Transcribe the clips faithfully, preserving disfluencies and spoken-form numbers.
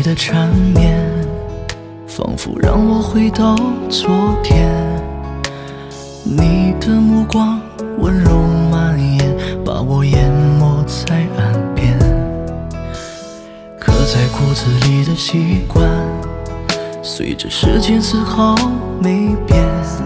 的缠绵，仿佛让我回到昨天。你的目光温柔蔓延，把我淹没在岸边。刻在骨子里的习惯，随着时间丝毫没变。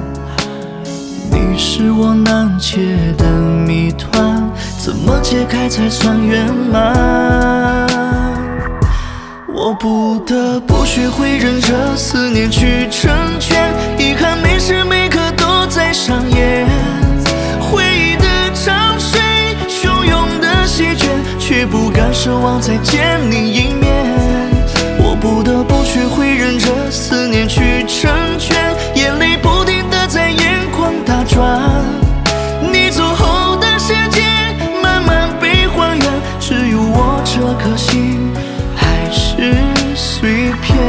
你是我难解的谜团，怎么解开才算圆满？我不得不学会忍着思念去成全，遗憾每时每刻都在上演。回忆的潮水，汹涌的席卷，却不敢奢望再见你一面。我不得不学会忍着思念去成全，眼泪不停地在眼眶打转。你走后的世界慢慢被还原，只有我这颗心还是碎片。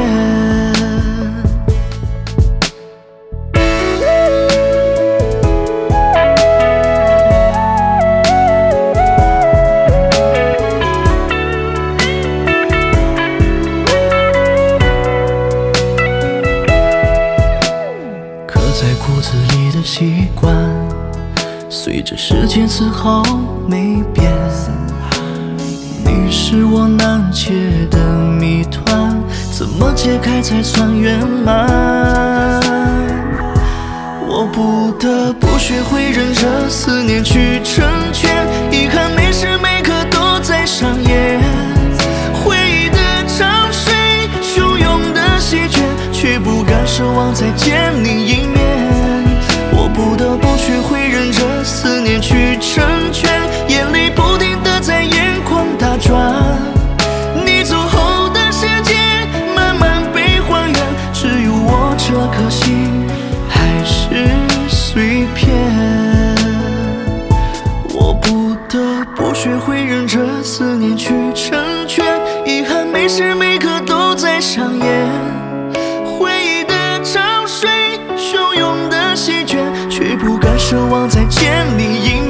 刻在骨子里的习惯，随着时间丝毫没变。你是我难解的谜团，怎么解开才算圆满？我不得不学会忍着思念去成全，遗憾每时每刻都在上演。回忆的潮水，汹涌的席卷，却不敢奢望再见你一面。我不得不学会忍着思念去成全，眼泪不停地在眼眶打转。你走后的世界慢慢被还原，只有我这颗心还是碎片。我不得不学会忍着思念去成全，遗憾每时每刻都在上演。回忆的潮水，汹涌的席卷，却不敢奢望再见你一面。